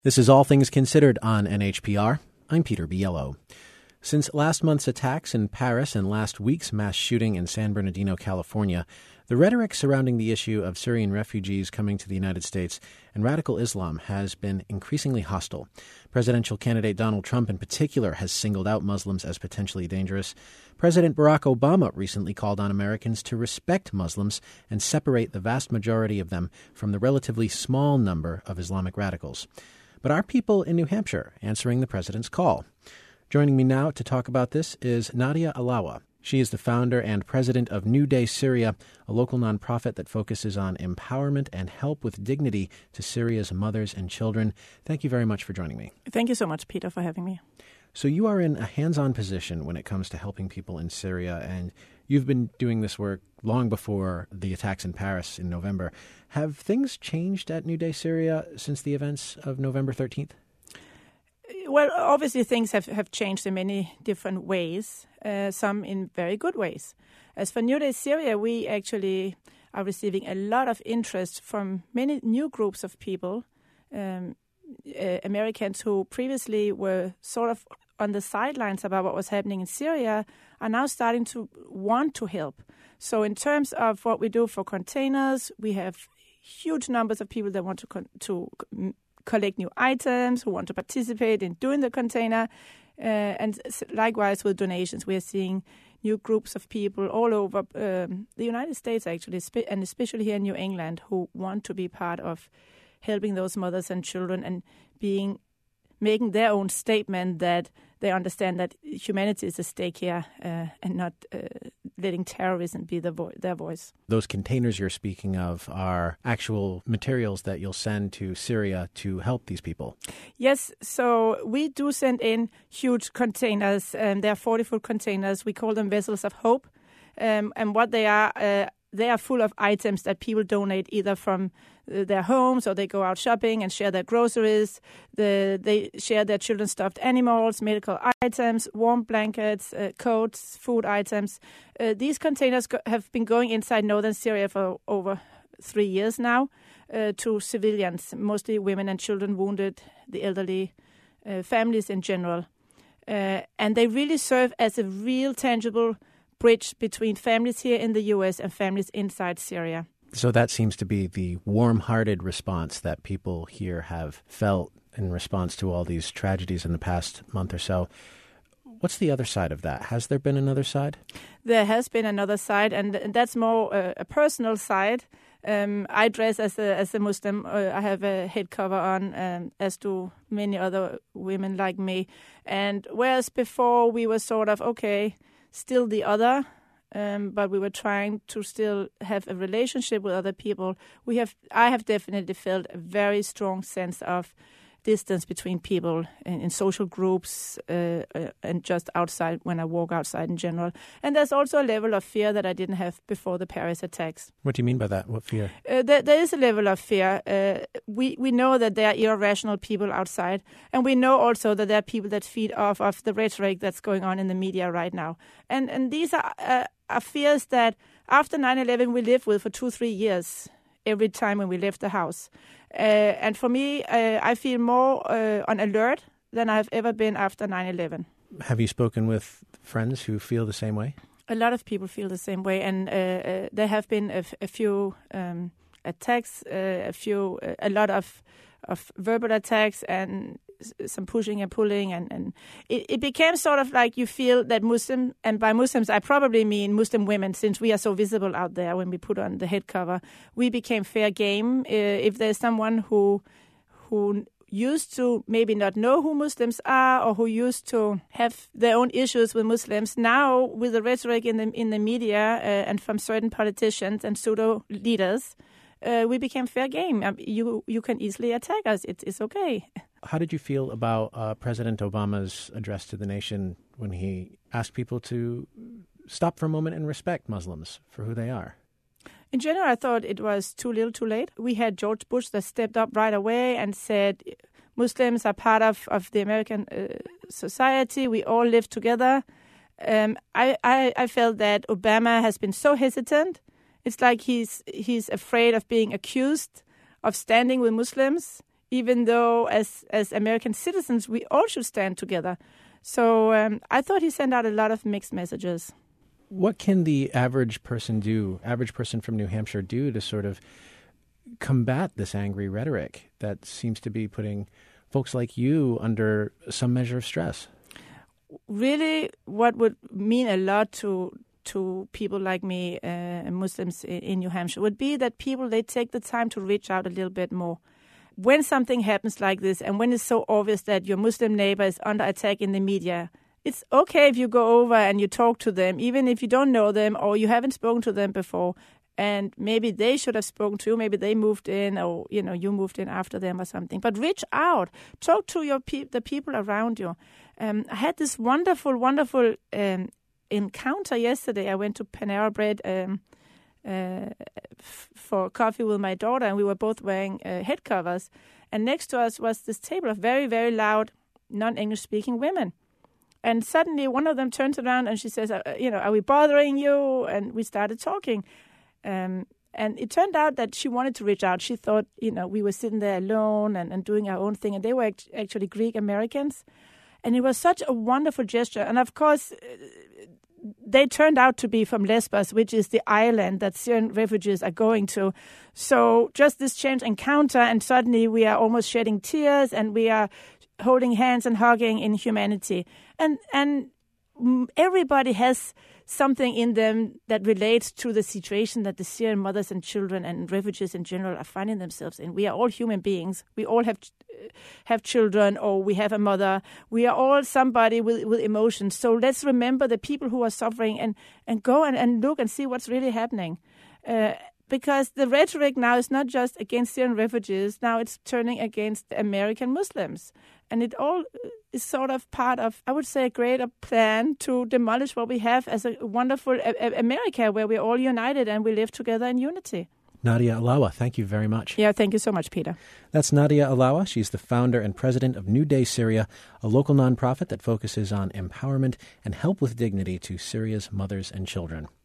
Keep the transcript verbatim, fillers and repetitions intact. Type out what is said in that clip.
This is All Things Considered on N H P R. I'm Peter Biello. Since last month's attacks in Paris and last week's mass shooting in San Bernardino, California, the rhetoric surrounding the issue of Syrian refugees coming to the United States and radical Islam has been increasingly hostile. Presidential candidate Donald Trump in particular has singled out Muslims as potentially dangerous. President Barack Obama recently called on Americans to respect Muslims and separate the vast majority of them from the relatively small number of Islamic radicals. But are people in New Hampshire answering the president's call? Joining me now to talk about this is Nadia Alawa. She is the founder and president of New Day Syria, a local nonprofit that focuses on empowerment and help with dignity to Syria's mothers and children. Thank you very much for joining me. Thank you so much, Peter, for having me. So you are in a hands-on position when it comes to helping people in Syria, and you've been doing this work long before the attacks in Paris in November. Have things changed at New Day Syria since the events of November thirteenth? Well, obviously things have, have changed in many different ways, uh, some in very good ways. As for New Day Syria, we actually are receiving a lot of interest from many new groups of people, um, uh, Americans who previously were sort of on the sidelines about what was happening in Syria, are now starting to want to help. So in terms of what we do for containers, we have huge numbers of people that want to con- to collect new items, who want to participate in doing the container. Uh, and likewise with donations, we are seeing new groups of people all over um, the United States, actually, and especially here in New England, who want to be part of helping those mothers and children and being making their own statement that they understand that humanity is at stake here uh, and not uh, letting terrorism be the vo- their voice. Those containers you're speaking of are actual materials that you'll send to Syria to help these people. Yes, so we do send in huge containers. Um, they're forty-foot containers. We call them vessels of hope. Um, and what they are, uh, they are full of items that people donate either from their homes, or they go out shopping and share their groceries. The, they share their children's stuffed animals, medical items, warm blankets, uh, coats, food items. Uh, these containers go- have been going inside northern Syria for over three years now uh, to civilians, mostly women and children wounded, the elderly, uh, families in general. Uh, and they really serve as a real tangible bridge between families here in the U S and families inside Syria. So that seems to be the warm-hearted response that people here have felt in response to all these tragedies in the past month or so. What's the other side of that? Has there been another side? There has been another side, and that's more uh, a personal side. Um, I dress as a as a Muslim. Uh, I have a head cover on, um, as do many other women like me. And whereas before we were sort of, okay, still the other, Um, but we were trying to still have a relationship with other people. We have, I have definitely felt a very strong sense of distance between people in, in social groups uh, uh, and just outside when I walk outside in general. And there's also a level of fear that I didn't have before the Paris attacks. What do you mean by that? What fear? Uh, there, there is a level of fear. Uh, we, we know that there are irrational people outside. And we know also that there are people that feed off of the rhetoric that's going on in the media right now. And, and these are... Uh, are fears that after nine eleven we lived with for two, three years every time when we left the house. Uh, and for me, uh, I feel more uh, on alert than I've ever been after nine eleven. Have you spoken with friends who feel the same way? A lot of people feel the same way, and uh, uh, there have been a, f- a few um, attacks, uh, a few, uh, a lot of of verbal attacks and some pushing and pulling, and, and it, it became sort of like you feel that Muslim, and by Muslims I probably mean Muslim women, since we are so visible out there when we put on the head cover, we became fair game. Uh, if there's someone who who used to maybe not know who Muslims are, or who used to have their own issues with Muslims, now with the rhetoric in the in the media uh, and from certain politicians and pseudo leaders, uh, we became fair game. Um, you you can easily attack us. It, it's okay. How did you feel about uh, President Obama's address to the nation when he asked people to stop for a moment and respect Muslims for who they are? In general, I thought it was too little too late. We had George Bush that stepped up right away and said, Muslims are part of, of the American uh, society. We all live together. Um, I, I, I felt that Obama has been so hesitant. It's like he's he's afraid of being accused of standing with Muslims even though as, as American citizens, we all should stand together. So um, I thought he sent out a lot of mixed messages. What can the average person do, average person from New Hampshire do to sort of combat this angry rhetoric that seems to be putting folks like you under some measure of stress? Really, what would mean a lot to to people like me, uh, Muslims in, in New Hampshire, would be that people, they take the time to reach out a little bit more. When something happens like this, and when it's so obvious that your Muslim neighbor is under attack in the media, it's okay if you go over and you talk to them, even if you don't know them or you haven't spoken to them before. And maybe they should have spoken to you. Maybe they moved in, or you know, you moved in after them or something. But reach out, talk to your pe- the people around you. Um, I had this wonderful, wonderful um, encounter yesterday. I went to Panera Bread um, uh, f- for coffee with my daughter, and we were both wearing uh, head covers. And next to us was this table of very, very loud, non-English speaking women. And suddenly, one of them turns around and she says, uh, "You know, are we bothering you?" And we started talking. Um, and it turned out that she wanted to reach out. She thought, you know, we were sitting there alone and, and doing our own thing. And they were act- actually Greek Americans. And it was such a wonderful gesture. And of course, they turned out to be from Lesbos, which is the island that Syrian refugees are going to. So just this change encounter, and suddenly we are almost shedding tears and we are holding hands and hugging in humanity. And, and everybody has something in them that relates to the situation that the Syrian mothers and children and refugees in general are finding themselves in. We are all human beings. We all have have children, or we have a mother. We are all somebody with, with emotions. So let's remember the people who are suffering and, and go and, and look and see what's really happening. Uh, because the rhetoric now is not just against Syrian refugees. Now it's turning against American Muslims. And it all is sort of part of, I would say, a greater plan to demolish what we have as a wonderful a- a- America, where we're all united and we live together in unity. Nadia Alawa, thank you very much. Yeah, thank you so much, Peter. That's Nadia Alawa. She's the founder and president of New Day Syria, a local nonprofit that focuses on empowerment and help with dignity to Syria's mothers and children.